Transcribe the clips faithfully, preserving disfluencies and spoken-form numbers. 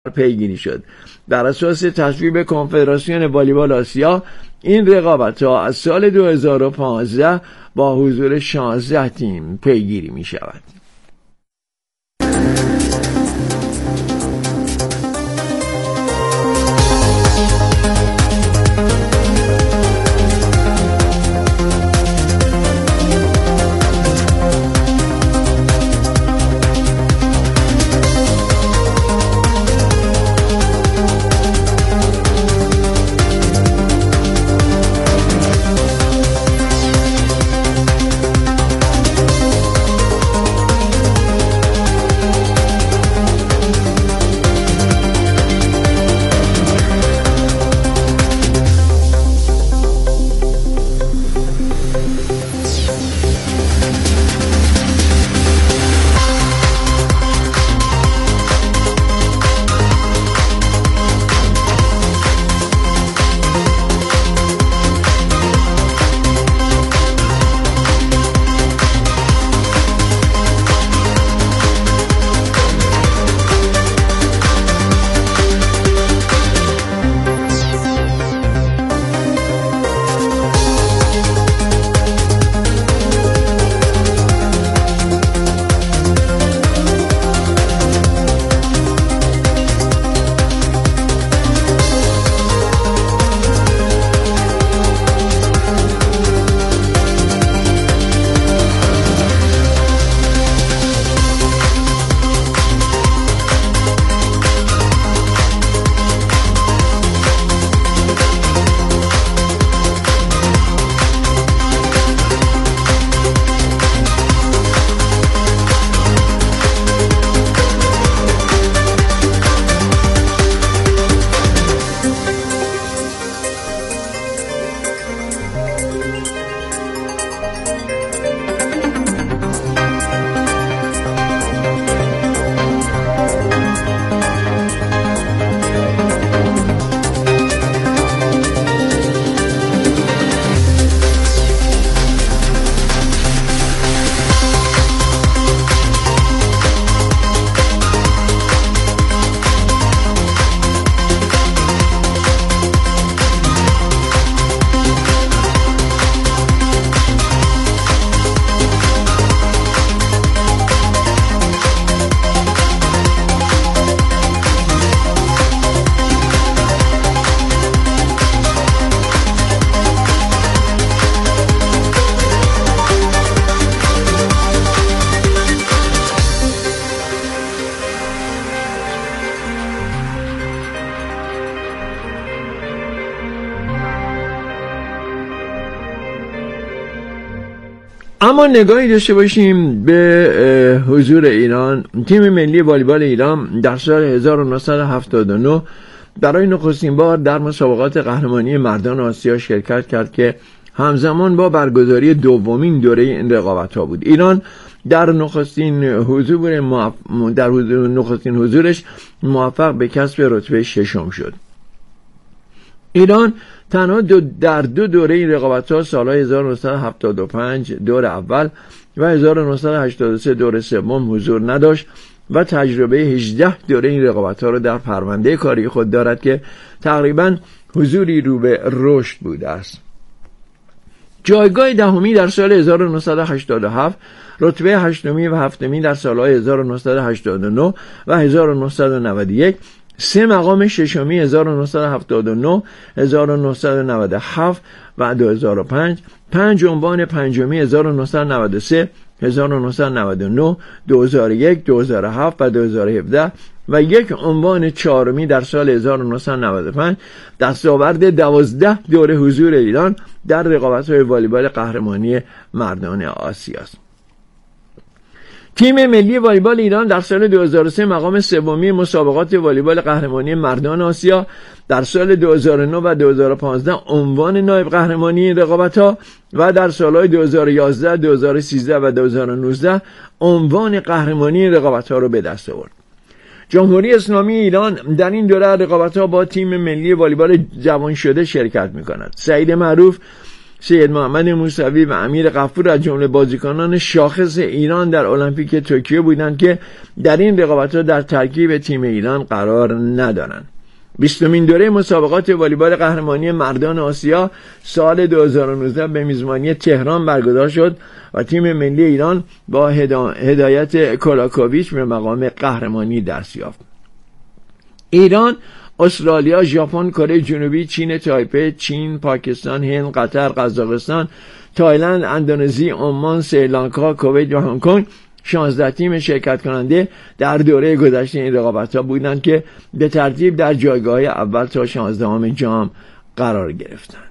پیگیری شد. در اساس تصویب کنفدراسیون والیبال آسیا این رقابت‌ها از سال دو هزار و پانزده با حضور شانزده تیم پیگیری می شود. اما نگاهی داشته باشیم به حضور ایران. تیم ملی والیبال ایران در سال هزار و نهصد و هفتاد و نه برای نخستین بار در مسابقات قهرمانی مردان آسیا شرکت کرد که همزمان با برگزاری دومین دوره این رقابت‌ها بود. ایران در نخستین حضور موف... در حضور... نخستین حضورش موفق به کسب رتبه ششم شد. ایران تنها دو در دو دوره این رقابت‌ها سال‌های هزار و نهصد و هفتاد و پنج دور اول و هزار و نهصد و هشتاد و سه دور سوم حضور نداشت و تجربه هجده دوره این رقابت‌ها را در پرونده کاری خود دارد که تقریباً حضوری رو به رشد بوده است. جایگاه دهمی در سال هزار و نهصد و هشتاد و هفت، رتبه هشتمی و هفتمی در سال‌های هزار و نهصد و هشتاد و نه و هزار و نهصد و نود و یک، سه مقام ششمی هزار و نهصد و هفتاد و نه، هزار و نهصد و نود و هفت و دو هزار و پنج، پنج عنوان پنجمی هزار و نهصد و نود و سه، هزار و نهصد و نود و نه، دو هزار و یک، دو هزار و هفت و دو هزار و هفده و یک عنوان چهارمی در سال هزار و نهصد و نود و پنج. دستاورد دوازده دوره حضور ایران در رقابت‌های والیبال قهرمانی مردان آسیا است. تیم ملی والیبال ایران در سال دو هزار و سه مقام سومی مسابقات والیبال قهرمانی مردان آسیا، در سال دو هزار و نه و دو هزار و پانزده عنوان نایب قهرمانی این رقابت‌ها و در سال‌های دو هزار و یازده، دو هزار و سیزده و دو هزار و نوزده عنوان قهرمانی این رقابت‌ها را به دست آورد. جمهوری اسلامی ایران در این دوره رقابت‌ها با تیم ملی والیبال جوان شده شرکت می‌کند. سعید معروف سید محمد موسوی و امیر غفور از جمله بازیکنان شاخص ایران در المپیک توکیو بودند که در این رقابت‌ها در ترکیب تیم ایران قرار ندارند. بیستمین دوره مسابقات والیبال قهرمانی مردان آسیا سال دو هزار و نوزده به میزبانی تهران برگزار شد و تیم ملی ایران با هدایت کولاکوویچ به مقام قهرمانی دست یافت. ایران، استرالیا، ژاپن، کره جنوبی، چین تایپه، چین، پاکستان، هند، قطر، قزاقستان، تایلند، اندونزی، عمان، سریلانکا، کویت و هنگ کنگ شانزده تیم شرکت کننده در دوره گذشته این رقابت‌ها بودند که به ترتیب در جایگاه اول تا شانزدهم جام قرار گرفتند.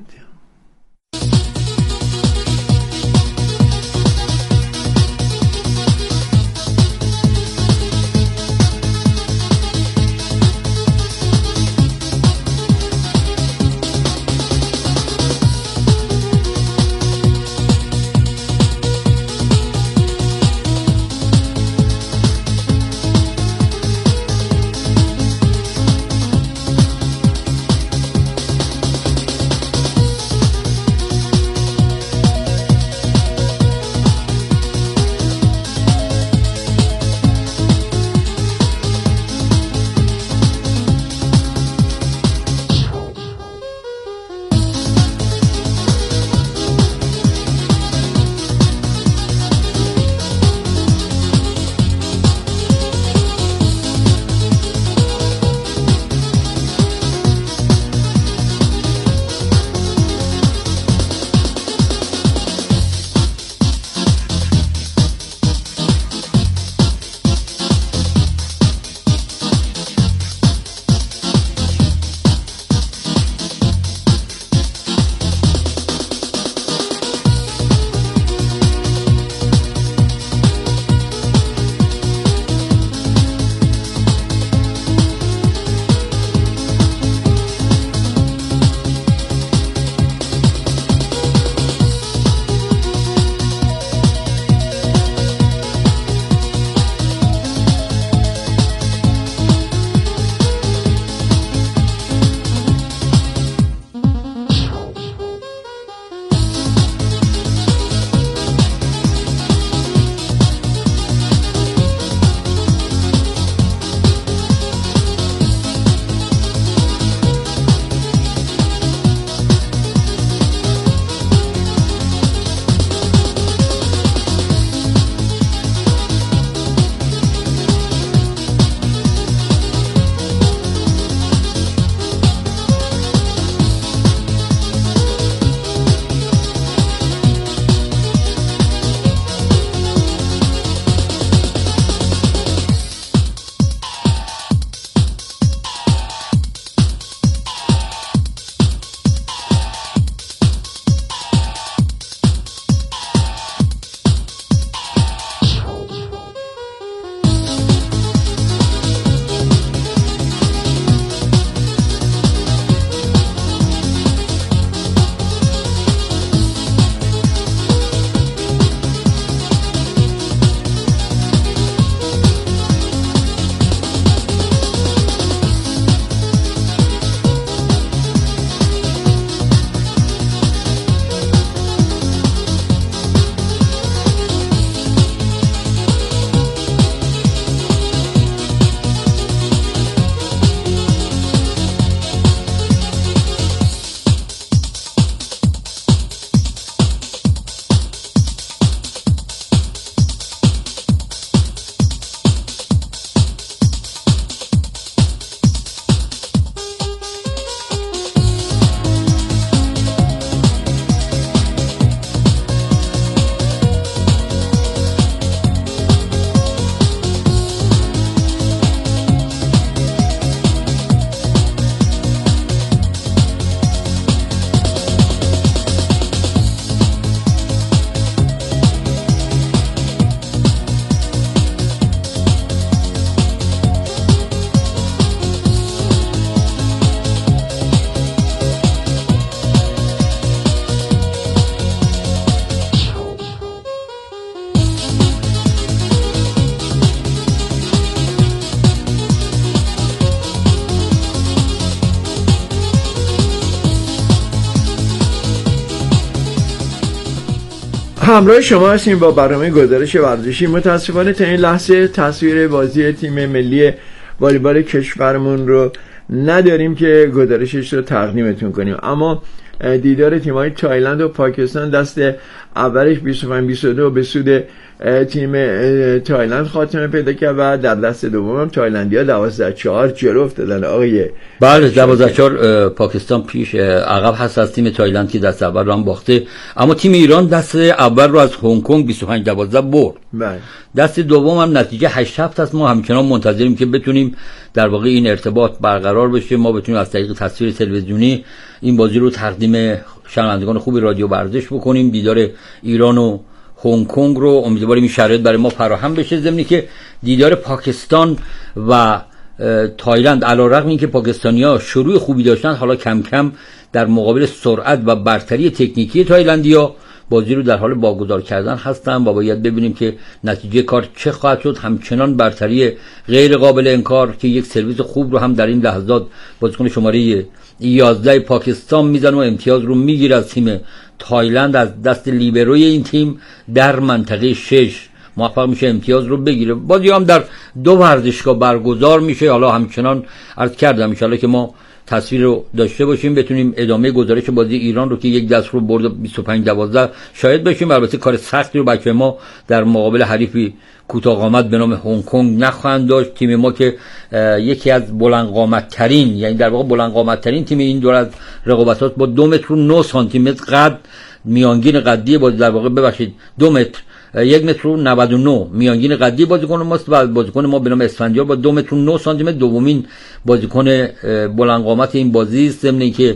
همراه شما هستیم با برنامه گزارش ورزشی. متاسفانه تا این لحظه تصویر بازی تیم ملی والیبال کشورمون رو نداریم که گزارشش رو تقدیمتون کنیم، اما دیدار تیم‌های تایلند و پاکستان دست اولش بیست و پنج بیست و دو به سود تیم تایلند خاتمه پیدا کرد و در دست دوم تایلندی‌ها دوازده چهار جلو افتادن. آقای بله دوازده چهار پاکستان پیش عقب هست از تیم تایلند که دست اول رو هم باخته، اما تیم ایران دست اول رو از هنگ کنگ بیست و پنج دوازده برد. بله دست دوم هم نتیجه هشت هفت است. ما همچنان منتظریم که بتونیم در واقع این ارتباط برقرار بشه، ما بتونیم از طریق تصویر تلویزیونی این بازی رو تقدیم شنوندگان خوب رادیو ورزش بکنیم. دیدار ایران و هنگ کنگ رو امیدواریم این شرایط برای ما فراهم بشه، ضمن که دیدار پاکستان و تایلند علیرغم اینکه پاکستانی‌ها شروع خوبی داشتن، حالا کم کم در مقابل سرعت و برتری تکنیکی تایلندی‌ها بازی رو در حال واگذار کردن هستن و باید ببینیم که نتیجه کار چه خواهد شد. همچنان برتری غیر قابل انکار که یک سرویس خوب رو هم در این لحظات بازیکن شماره یازده پاکستان میزنه و امتیاز رو میگیره از تیم تایلند، از دست لیبروی این تیم در منطقه شش موفق میشه امتیاز رو بگیره. بازی هم در دو ورزشگاه برگزار میشه. حالا همچنان عرض کردم ان شاءالله که ما تصویر رو داشته باشیم بتونیم ادامه گزارش بازی ایران رو که یک دست رو برد بیست و پنج دوازده شاهد بشیم. البته کار سختی رو بچه ما در مقابل حریفی کوتاه قامت به نام هنگ کنگ نخواهند داشت. تیم ما که یکی از بلند قامت ترین، یعنی در واقع بلند قامت ترین تیم این دور از رقابتات با دو متر و نه سانتی متر قد میانگین قدی بازی، در واقع ببخشید دو متر یک متر و نود و نه میانگین قدی بازیکن ماست و بازیکن ما به نام اسفندیار با دو متر و نه سانتی متر دومین بازیکن بلند قامت این بازی است. ضمن اینکه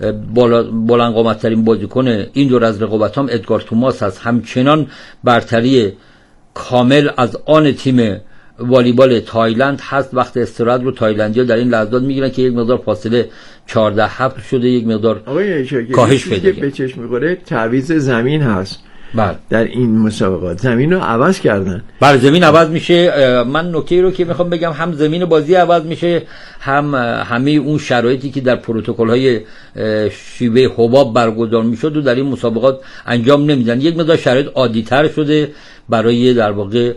بلند قامت ترین بازیکن این دور از رقابت هم ادگار توماس هست. همچنان برتری کامل از آن تیم والیبال تایلند هست. وقت استراحت رو تایلندی‌ها در این لحظات میگیرن که یک مقدار فاصله چهارده هفت شده، یک مقدار کاهش پیدا کرده. به چشم می‌خوره تعویض زمین هست. بله در این مسابقات زمین رو عوض کردن. بله زمین عوض میشه. من نکته رو که میخوام بگم هم زمین بازی عوض میشه، هم همه اون شرایطی که در پروتکل‌های شیوه حباب برگزار میشد و در این مسابقات انجام نمیدن. یک مقدار شرایط عادی‌تر شده برای در واقع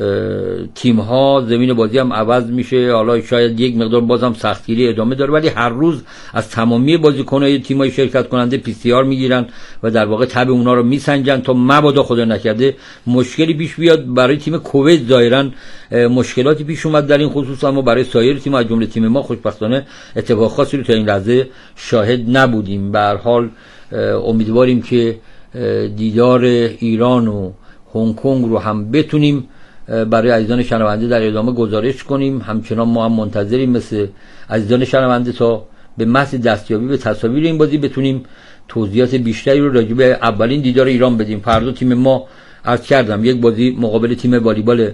تیم ها. زمین بازی هم عوض میشه. حالا شاید یک مقدار بازم سختگیری ادامه داره، ولی هر روز از تمامی بازیکن‌های تیم‌های شرکت کننده پی سی آر میگیرن و در واقع تب اونا رو میسنجن تا مبادا خدا نکرده مشکلی پیش بیاد. برای تیم کویت ظاهراً مشکلاتی پیش اومد در این خصوص، اما برای سایر تیم از جمله تیم ما خوشبختانه اتفاق خاصی رو تا این لحظه شاهد نبودیم. به هر حال امیدواریم که دیدار ایران و هنگ کنگ رو هم بتونیم برای عزیزان شنونده در ادامه گزارش کنیم. همچنان ما هم منتظریم مثل عزیزان شنونده تا به محض دستیابی به تصاویر این بازی بتونیم توضیحات بیشتری رو راجع به اولین دیدار ایران بدیم. فردا تیم ما عرض کردم یک بازی مقابل تیم والیبال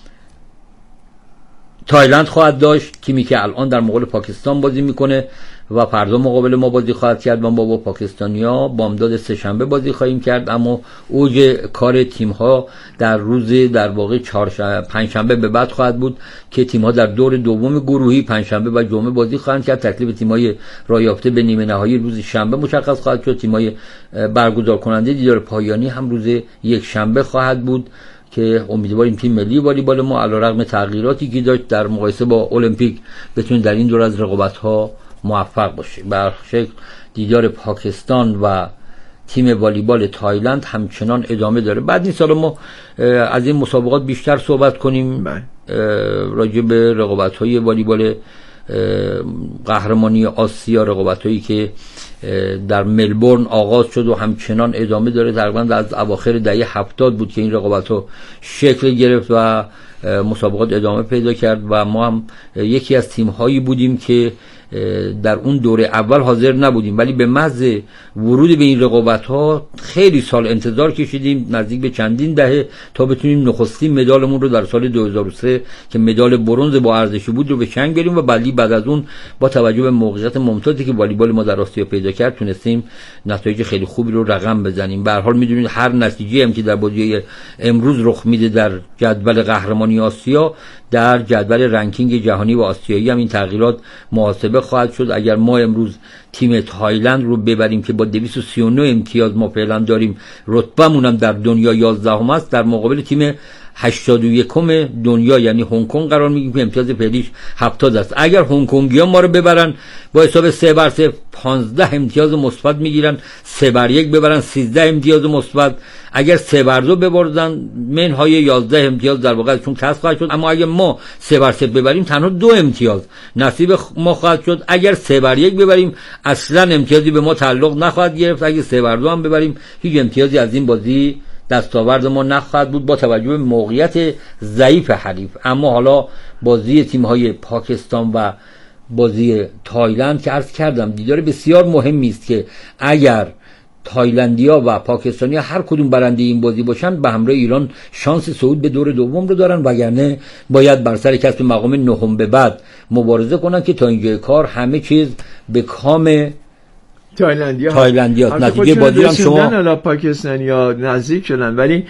تایلند خواهد داشت، تیمی که الان در مقابل پاکستان بازی میکنه و فردا مقابل ما بازی خواهد کرد. ما با پاکستانیا بامداد سه شنبه بازی خواهیم کرد، اما اوج کار تیم ها در روز در واقع چهارشنبه پنجشنبه به بعد خواهد بود که تیم ها در دور دوم گروهی پنجشنبه و جمعه بازی خواهند کرد. تکلیف تیم های رایافته به نیمه نهایی روز شنبه مشخص خواهد شد. تیم های برگزار کننده دیدار پایانی هم روز یک شنبه خواهد بود که امیدواریم تیم ملی والیبال ما علیرغم تغییراتی که داشت در مقایسه با المپیک بتونه در این دور از رقابت‌ها موفق باشه. به هر شکل دیدار پاکستان و تیم والیبال تایلند همچنان ادامه داره. بعد این سال ما از این مسابقات بیشتر صحبت کنیم راجع به رقابت‌های والیبال قهرمانی آسیا، رقابت‌هایی که در ملبورن آغاز شد و همچنان ادامه داره. تقریبا از اواخر دهه هفتاد بود که این رقابت‌ها شکل گرفت و مسابقات ادامه پیدا کرد و ما هم یکی از تیم‌هایی بودیم که در اون دوره اول حاضر نبودیم، ولی به محض ورود به این رقابت‌ها خیلی سال انتظار کشیدیم، نزدیک به چندین دهه، تا بتونیم نخستین مدالمون رو در سال دو هزار و سه که مدال برنز با ارزشی بود رو به چنگ بریم و بعدی بعد از اون با توجه به موقعیت ممتازی که والیبال ما در آسیا پیدا کرد تونستیم نتایج خیلی خوبی رو رقم بزنیم. به هر حال می‌دونید هر نتیجه‌ای هم که در بازی امروز رخ میده در جدول قهرمانی آسیا در جدول رنکینگ جهانی و آسیایی هم این تغییرات محاسبه خواهد شد. اگر ما امروز تیم تایلند رو ببریم که با دویست و سی و نه امتیاز ما فعلا داریم، رتبه‌مون هم در دنیا یازدهم است، در مقابل تیم هشتاد و یکم دنیا یعنی هنگ کنگ قرار میگیریم که امتیاز فعلیش هفتاد است. اگر هنگ کنگی‌ها ما رو ببرن با حساب سه بر سه پانزده امتیاز مثبت میگیرن، سه بر یک ببرن سیزده امتیاز مثبت، اگر سه بر دو ببرن منهای یازده امتیاز در واقع چون کسب خواهد شد. اما اگر ما سه بر سه ببریم تنها دو امتیاز نصیب ما خواهد شد. اگر سه بر یک ببریم اصلا امتیازی به ما تعلق نخواهد گرفت. اگر سه بر دو هم ببریم هیچ امتیازی از این بازی دستاورد ما نخواهد بود با توجه به موقعیت ضعیف حریف. اما حالا بازی تیم‌های پاکستان و بازی تایلند که عرض کردم دیدار بسیار مهمی است که اگر تایلندیا و پاکستانیا هر کدوم برنده این بازی باشن به همراه ایران شانس صعود به دور دوم رو دارن، وگرنه باید بر سر کسب مقام نهم به بعد مبارزه کنن که تا اینجای کار همه چیز به کام تایلندیا تایلندیا نتیجه بازی هم شما حالا پاکستانیا نزدیک شدن، ولی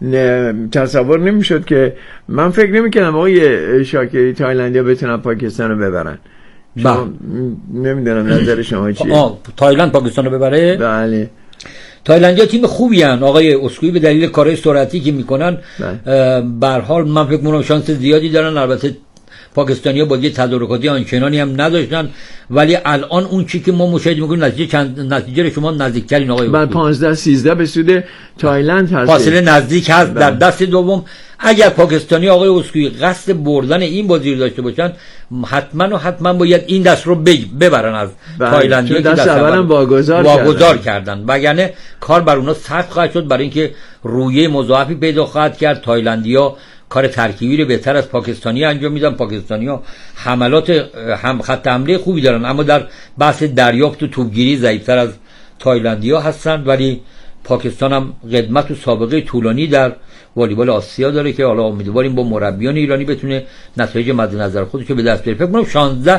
تصور نمیشد که من فکر نمی‌کردم آقای شاکری تایلندیا بتونن پاکستان رو ببرن. شما نمیدونم نظر شما چیه؟ آه تایلند پاکستان رو ببره؟ بله. تایلندیا تیم خوبی ان آقای اسکوئی به دلیل کارهای سرعتی که میکنن. به هر حال من فکر می‌کنم شانس زیادی دارن. البته پاکستانی‌ها بازی تدارکاتی آنچنانی هم نداشتن، ولی الان اون چیزی که ما مشاهده می‌کنیم نتیجه چند نتیجه شما نزدیکترین آقای بعد پانزده سیزده به سود تایلند هست، فاصله نزدیک هست در دست دوم. اگر پاکستانی آقای اسکوئی قصد بردن این بازی رو داشته باشن حتما و حتما باید این دست رو ببرن از تایلندیا که دست اول واگذار واگذار کردن، وگرنه کار بر اونها سخت خواهد شد برای اینکه رویه مضاعفی پیدا خواهد کرد. تایلندیا کار ترکیبی رو بهتر از پاکستانی انجام میدن. پاکستانی‌ها حملات هم خط حمله خوبی دارن اما در بحث دریافت و توپگیری ضعیف‌تر از تایلندی‌ها هستند، ولی پاکستان هم قدمت و سابقه طولانی در والیبال آسیا داره که حالا امیدواریم با مربیان ایرانی بتونه نتایج مد نظر خودش رو به دست بیاره. فکر کنم شانزده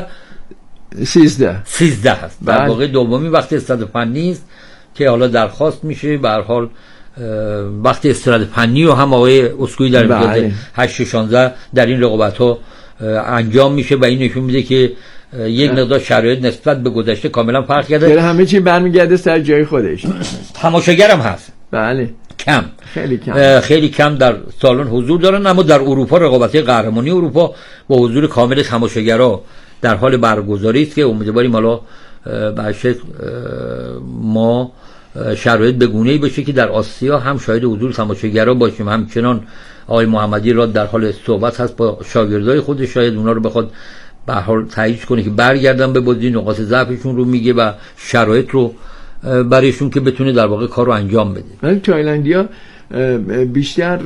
سیزده سیزده هست در واقع دومی وقت استاد فنی است که حالا درخواست میشه. به هر حال وقت استراحت فنی رو هم آقای اسکوئی در امتیاز هشت شانزده در این رقابت‌ها انجام میشه و این نشون میده که یک مقدار شرایط نسبت به گذشته کاملا فرق کرده. همه چی برمیگرده سر جای خودش. تماشاگرم هست. بله. کم. خیلی کم. خیلی کم در سالن حضور دارن، اما در اروپا رقابت‌های قهرمانی اروپا با حضور کامل تماشاگرها در حال برگزاری است که امیدواریم حالا به شکل ما شرایط به گونه‌ای باشه که در آسیا هم شاهد حضور تماشاگرها باشیم. همچنان آقای محمدی را در حال صحبت هست با شاگردای خودش، شاید اونا رو بخواد به هر حال تایید کنه که برگردن به بازی، نقاط ضعفشون رو میگه و شرایط رو برایشون که بتونه در واقع کار رو انجام بده. تایلندیا بیشتر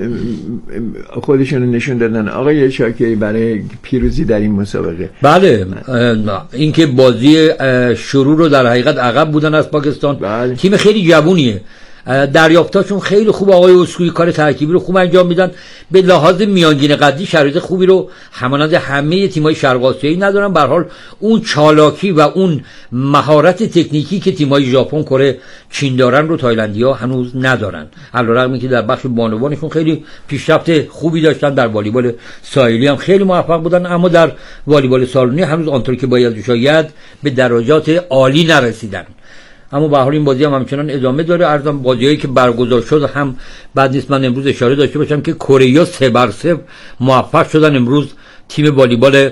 خودشون نشون دادن آقای شاکری برای پیروزی در این مسابقه. بله، اینکه بازی شروع رو در حقیقت عقب بودن از پاکستان. بله. تیم خیلی جوونیه، دریافتاشون خیلی خوب، آقای اسکوئی کار ترکیبی رو خوب انجام میدن. به لحاظ میانگین قدی شرایط خوبی رو همانند همه تیم‌های شرق آسیایی ندارن. به هر حال اون چالاکی و اون مهارت تکنیکی که تیم‌های ژاپن، کره، چین دارن رو تایلندی‌ها هنوز ندارن، علیرغم اینکه در بخش بانوانشون خیلی پیشرفت خوبی داشتن. در والیبال ساحلی هم خیلی موفق بودن، اما در والیبال سالونی هنوز آنطور که باید شاید به درجات عالی نرسیدن. اما به هر حال این بازی هم همچنان ادامه داره. عرضم بازیایی که برگزار شد هم بعد نیست من امروز اشاره داشته باشم که کره سه بر سه موفق شدن امروز تیم والیبال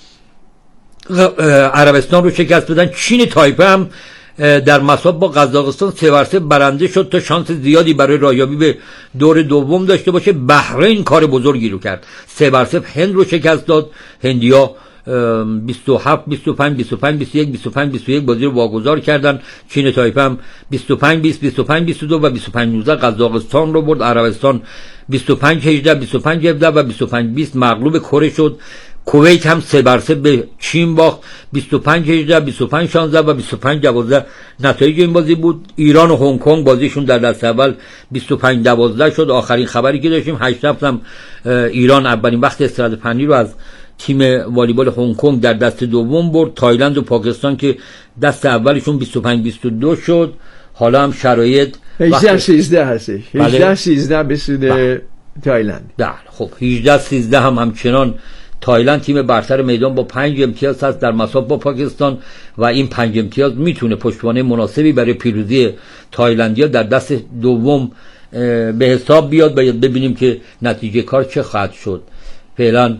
عربستان رو شکست بدن. چین تایپه هم در مسابقه با قزاقستان سه بر سه برنده شد تا شانس زیادی برای رایابی به دور دوم داشته باشه. بحرین کار بزرگی رو کرد، سه بر سه هند رو شکست داد. هندیا بیست و هفت بیست و پنج بیست و پنج بیست و یک بیست و پنج بیست و یک بازی رو واگذار کردن. چین تایپه هم بیست و پنج بیست بیست و پنج بیست و دو و بیست و پنج نوزده قزاقستان رو برد. عربستان بیست و پنج هجده بیست و پنج هفده و بیست و پنج بیست مغلوب کره شد. کویت هم سه بر سه به چین باخت، بیست و پنج هجده بیست و پنج شانزده و بیست و پنج دوازده نتایج این بازی بود. ایران و هنگ کنگ بازیشون در دست اول بیست و پنج دوازده شد. آخرین خبری که داشتیم هشت هفت هم ایران اولین وقت استراحت فنی رو از تیم والیبال هنگ کنگ در دست دوم برد. تایلند و پاکستان که دست اولشون بیست و پنج بیست و دو شد. حالا هم شرایط هجده سیزده هستش، هجده سیزده به سود تایلند. بله خب هجده سیزده هم همچنان تایلند تیم برتر میدان با پنج امتیاز هست در مسابقه با پاکستان و این پنج امتیاز میتونه پشتوانه مناسبی برای پیروزی تایلندیا در دست دوم به حساب بیاد. باید ببینیم که نتیجه کار چه خواهد شد. فعلا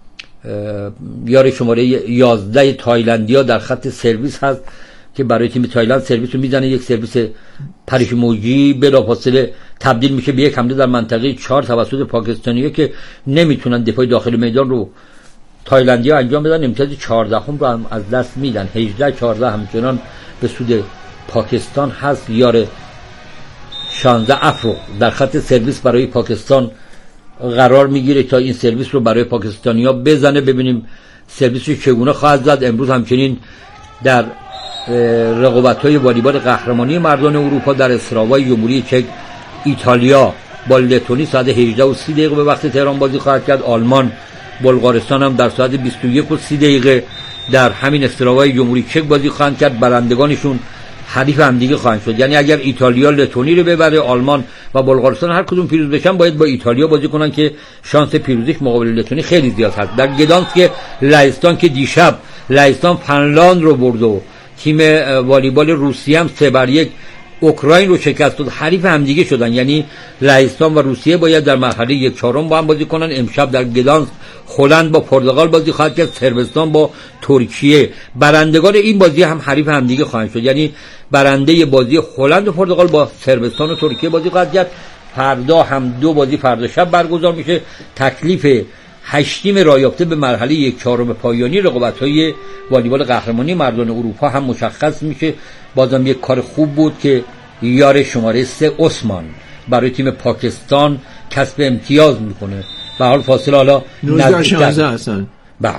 یار شماره یازده تایلندیا در خط سرویس هست که برای تیم تایلند سرویس رو میزنه، یک سرویس پریش موجی بلافاصله تبدیل میشه به یک حمله در منطقه چهار توسط پاکستانی‌ها که نمیتونن دفاع داخل میدان رو تایلندی‌ها انجام بدن. امتیاز چهارده هم رو هم از دست میدن. هجده چهارده همچنان به سود پاکستان هست. یار شانزده افرو در خط سرویس برای پاکستان قرار میگیره تا این سرویس رو برای پاکستانی‌ها بزنه. ببینیم سرویس رو چگونه خواهد زد. امروز همچنین در رقابت‌های والیبال قهرمانی مردان اروپا در اسراوای جمهوری چک ایتالیا با لتونی ساعت هجده و سی دقیقه به وقت تهران بازی خواهد کرد. آلمان بلغارستان هم در ساعت بیست و یک و سی دقیقه در همین اسراوای جمهوری چک بازی خواهند کرد. برندگانشون حریف هم دیگه خواهند شد. یعنی اگر ایتالیا لتونی رو ببره، آلمان و بلغارستان هر کدوم پیروز بشن باید با ایتالیا بازی کنن که شانس پیروزیش مقابل لتونی خیلی زیاد هست. در گدانسک لهستان که دیشب لهستان فنلاند رو برد و تیم والیبال روسیه هم سه بر یک اوکراین رو شکست داد، حریف همدیگه شدن. یعنی لهستان و روسیه باید در مرحله یک چهارم با هم بازی کنن. امشب در گدانسک هلند با پرتغال بازی خواهد کرد، صربستان با ترکیه. برندگان این بازی هم حریف همدیگه خواهند شد. یعنی برنده بازی هلند و پرتغال با صربستان و ترکیه بازی خواهد کرد. فردا هم دو بازی فردا شب برگزار میشه. تکلیف هشتیم رایافته به مرحله یک چهارم پایانی رقابت‌های والیبال قهرمانی مردان اروپا هم مشخص میشه. بازم یک کار خوب بود که یار شماره سه عثمان برای تیم پاکستان کسب امتیاز میکنه. به حال فاصله حالا نوزده شانزده هستن. بله.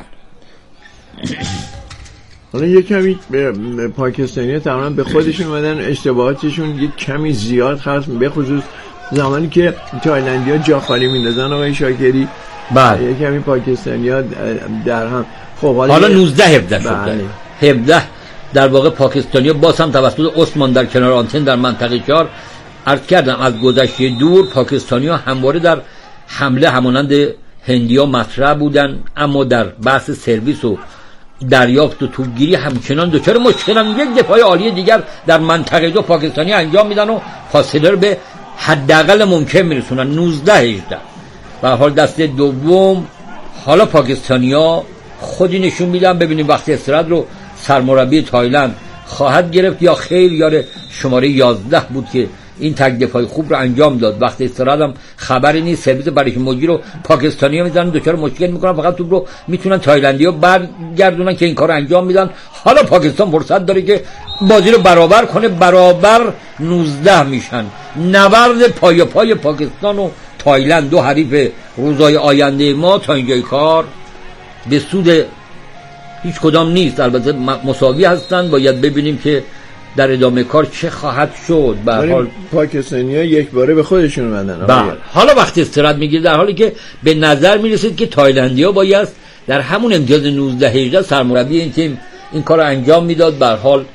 حالا یک کمی پاکستانی‌ها تقریبا به خودشون اومدن، اشتباهاتشون یک کمی زیاد هست، به خصوص زمانی که تایلندی‌ها جا خالی میندازن آقای شاکری. بله. یک کمی پاکستانی‌ها در هم. خب حالا, حالا نوزده هفده شد. هفده در واقع پاکستانی‌ها باز هم توسط عثمان در کنار آنتن در منطقه چهار عرض کردم از گذشته دور پاکستانی‌ها همواره در حمله همانند هندی‌ها مطرح بودن، اما در بحث سرویس و دریافت و توپگیری همچنان دچار مشکلن. یک دفاع عالی دیگر در منطقه دو پاکستانی انجام میدن و فاصله رو به حداقل ممکن میرسونن. نوزده هجده به حال دست دوم حالا پاکستانی‌ها خودی نشون میدن. ببینیم وقتی استراحت رو سرمربی تایلند خواهد گرفت یا خیر. یار شماره یازده بود که این تک دفاعی خوب رو انجام داد. وقتی استراحت هم خبری نیست. سرویس پریش موجی رو پاکستانی‌ها میزنن، دچار مشکل میکنن، فقط توپ رو میتونن تایلندی‌ها برگردونن که این کارو انجام میدن. حالا پاکستان فرصت داره که بازی رو برابر کنه. برابر نوزده میشن. نبرد پای پای پاکستان و تایلند، دو حریف روزهای آینده ما، تا اینجای کار به سود هیچ کدام نیست. البته مساوی هستن. باید ببینیم که در ادامه کار چه خواهد شد. به حال پاکستانی‌ها یک باره به خودشون اومدن. بله. حالا وقتی استراحت میگیره در حالی که به نظر میرسید که تایلندی‌ها باید در همون امتیاز نوزده هجده سرمربی این تیم این کارو انجام میداد. به حال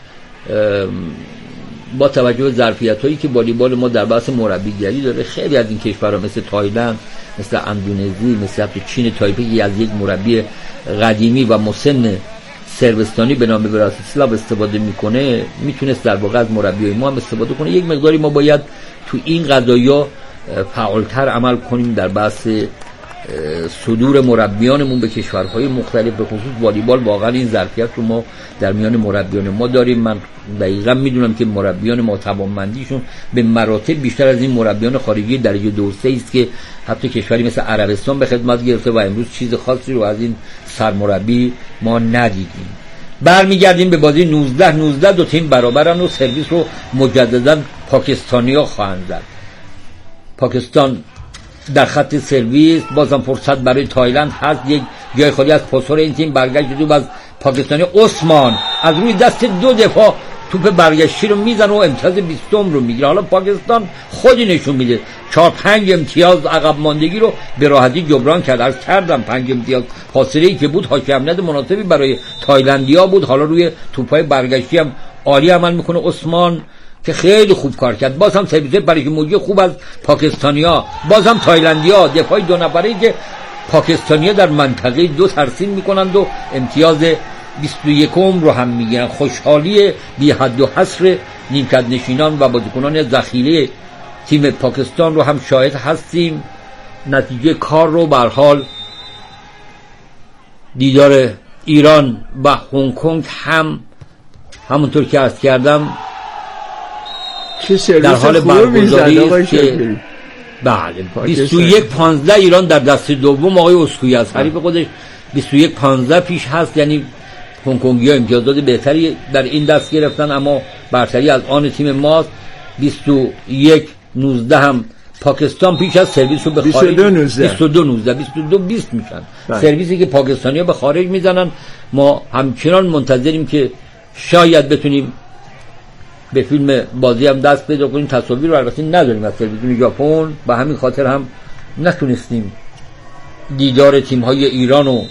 با توجه به ظرفیت‌هایی که والیبال ما در بحث مربیگری داره، خیلی از این کشورها مثل تایلند، مثل اندونزی، مثل چین تایپی از یک مربی قدیمی و مسن سربستانی به نام براتیسلاو استفاده میکنه، میتونست در واقع از مربیای ما هم استفاده کنه. یک مقداری ما باید تو این قضایا فعالتر عمل کنیم در بحث صدور مربیانمون به کشورهای مختلف. به خصوص والیبال واقعا این ظرفیت رو ما در میان مربیان ما داریم. من دقیقا میدونم که مربیان ما توانمندیشون به مراتب بیشتر از این مربیان خارجی درجه دو سه است که حتی کشوری مثل عربستان به خدمت گرفته و امروز چیز خاصی رو از این سرمربی ما ندیدیم. برمیگردیم به بازی نوزده نوزده. دو تیم برابرن و سرویس رو مجددا پاکستانی‌ها خواهند زد. پاکستان در خط سرویس بازم فرصت برای تایلند هست. یک جای خالی از پاسور این تیم برگشت دو از پاکستانی. عثمان از روی دست دو دفاع توپ برگشتی رو میزنه و امتیاز بیستم رو میگیره. حالا پاکستان خودی نشون میده چهار پنج امتیاز عقب ماندگی رو به راحتی جبران کرد. عرض کردم پنج امتیاز فاصله‌ای که بود حاکمیت مناسبی برای تایلندیا بود. حالا روی توپای برگشتی هم عالی عمل میکنه عثمان. که خیلی خوب کار کرد. باز هم سرویس پریک خوب از پاکستانیا، باز هم تایلندیا، دفاعی دو نفری که پاکستانیا در منطقه دو ترسیم میکنند و امتیاز بیست و یکم رو هم میگیرن. خوشحالی بی حد و حصر نیمکت نشینان و بازیکنان ذخیره تیم پاکستان رو هم شاهد هستیم. نتیجه کار رو به هر حال دیدار ایران و هنگ کنگ هم همونطور که عرض کردم در حال برگزاری است که بله بیست و یک پانزده ایران در دست دوم آقای اسکوئی از حریف خودش بیست و یک پانزده پیش هست. یعنی هنگ کنگی‌ها امتیازات بهتری در این دست گرفتن، اما برتری از آن تیم ماست. بیست و یک نوزده هم پاکستان پیش از سرویس رو به خارج بیست و دو نوزده بیست و دو بیست میشن. سرویسی که پاکستانی‌ها به خارج میزنن. ما همچنان منتظریم که شاید بتونیم به فیلم بازی هم دست پیدا کنیم. تصاویر رو البته نداریم از تلویزیون ژاپن، به همین خاطر هم نتونستیم دیدار تیم‌های ایران و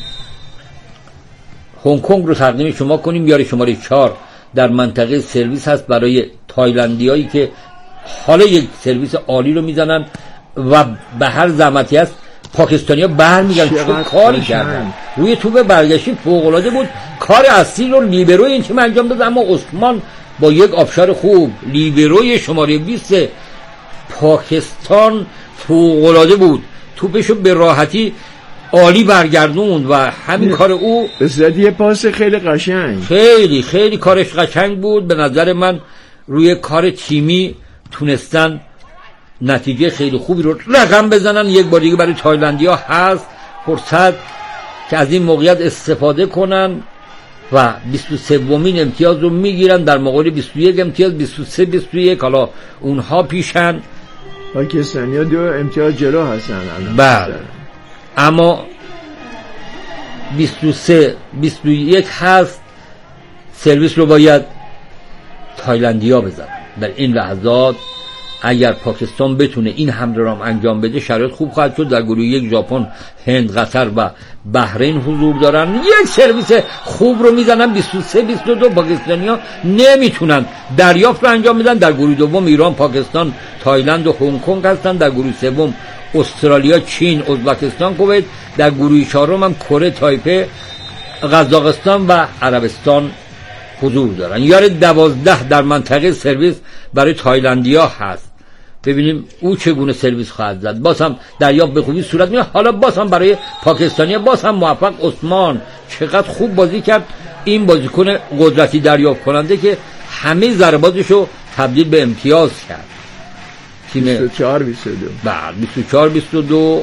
هنگ کنگ رو تقدیم شما کنیم. یاری شماره چهار در منطقه سرویس هست برای تایلندیایی که حالا یک سرویس عالی رو میزنن و به هر زحمتی هست پاکستانی‌ها برمیگردن. چه کاری کردن روی توپ برگشتی فوق‌العاده بود. کار اصلی رو لیبروی این تیم انجام داد، اما عثمان با یک آبشار خوب لیبروی شماره بیست پاکستان فوق‌العاده بود، توپشو به راحتی عالی برگردوند و همین کار او بسیار یه پاس خیلی قشنگ، خیلی خیلی کارش قشنگ بود. به نظر من روی کار تیمی تونستن نتیجه خیلی خوبی رو رقم بزنن. یک بار دیگه برای تایلندیا هست فرصت که از این موقعیت استفاده کنن و بیست و سومین امتیاز رو میگیرن در مقابل بیست و یک امتیاز. بیست و سه بیست و یک حالا اونها پیشن، پاکستانی‌ها دو امتیاز جلو هستن. بله اما بیست و سه بیست و یک هست. سرویس رو باید تایلندیا بزنن در این لحظات. اگر پاکستان بتونه این حمله را انجام بده شرایط خوب خواهد شد. در گروه یک ژاپن، هند، قطر و بحرین حضور دارن. یک سرویس خوب رو میزنن. بیست و سه بیست و دو پاکستانی‌ها نمیتونن دریافت رو انجام بدن. در گروه دوم ایران، پاکستان، تایلند و هنگ کنگ هستن. در گروه سوم استرالیا، چین، ازبکستان، کویت. در گروه چهارم هم کره، تایپه، قزاقستان و عربستان حضور دارن. یار دوازده در منطقه سرویس برای تایلندیا هست. ببینیم او چگونه سرویس خواهد زد. باز هم دریافت به خوبی صورت میگیره. حالا باز هم برای پاکستانیا باز هم موفق. عثمان چقدر خوب بازی کرد. این بازیکن قدرتی دریافت کننده که همه ضرباتشو تبدیل به امتیاز کرد. تیم بیست و چهار بیست و دو بعد بیست و چهار بیست و دو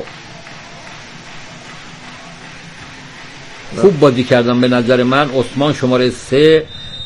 خوب بازی کردن به نظر من. عثمان شماره سه،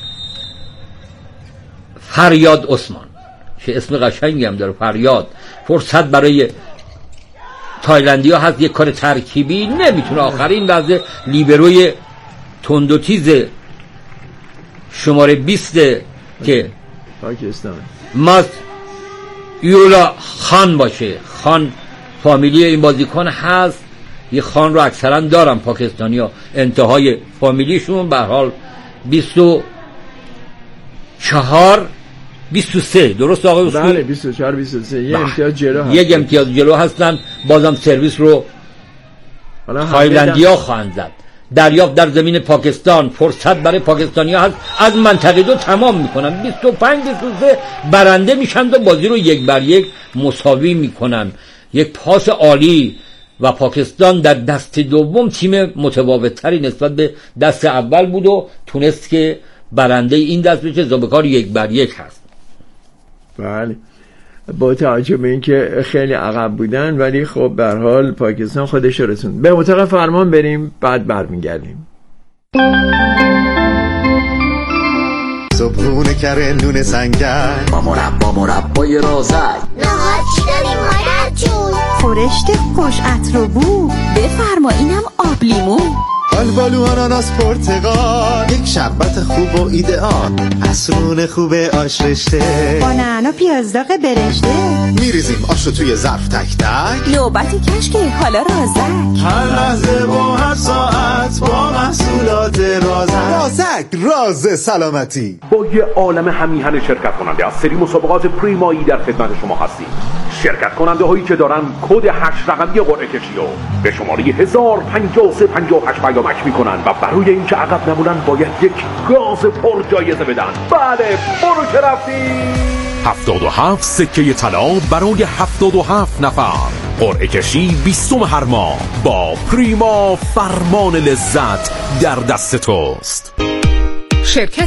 فریاد عثمان، چه اسم قشنگی هم داره، فریاد. فرصت برای تایلندی ها هست. یک کار ترکیبی نمیتونه آخرین لحظه لیبروی تند و تیز شماره بیست که پاکستان ماست یولا خان باشه. خان فامیلی این بازیکن هست. یه خان رو اکثرا دارن پاکستانی ها، انتهای فامیلیشون. به هر حال بیست و چهار بیست و سه درست آقای اسکوئی؟ بله بیست و چهار بیست و سه. یه امتیاز جلو هستن. یک امتیاز جلو هستن. بازم سرویس رو تایلندیا خواهند زد. دریافت در زمین پاکستان. فرصت برای پاکستانی‌ها هست. از منطقه دو تمام میکنن. بیست و پنج بیست و سه برنده میشن و بازی رو یک بر یک مساوی میکنن. یک پاس عالی و پاکستان در دست دوم تیم متفاوت‌تری نسبت به دست اول بود و تونست که برنده این دست بشه. زابکار یک بر یک هست. بله با توجه به اینکه خیلی عقب بودن ولی خب به هر حال پاکستان خودش رسوند. به اتاق فرمان بریم بعد برمیگردیم. صبحونه کره نون سنگن با مربا مربای رازک. نهار چی داریم مادر جون؟ خورشت خوش عطر و بو. بفرما اینم آب لیمو. آلبالو آناناس پرتقال، یک شربت خوب و ایدئال، عصرون خوب آش رشته، با نعنا پیاز داغ برشته، میریزیم آش رو توی ظرف تک تک، نوبتی کشکی حالا رازک، هر لحظه و هر ساعت با محصولات رازک. رازک راز سلامتی. با یه عالم همیهن شرکت کننده از سری مسابقات پریمایی در خدمت شما هستیم. شرکت کننده هایی که دارن کد هشت رقمی قرعه کشی رو به شماره هزار و پنجاه و سه پنجاه و هشت پیامک میکنن و برای اینکه عقب نمونن باید یک گاز پر جایزه بدن. بله برو که رفتی. هفتاد و هفت سکه طلا برای هفتاد و هفت نفر. قرعه کشی بیستم هر ماه با پریما. فرمان لذت در دست توست. شرکت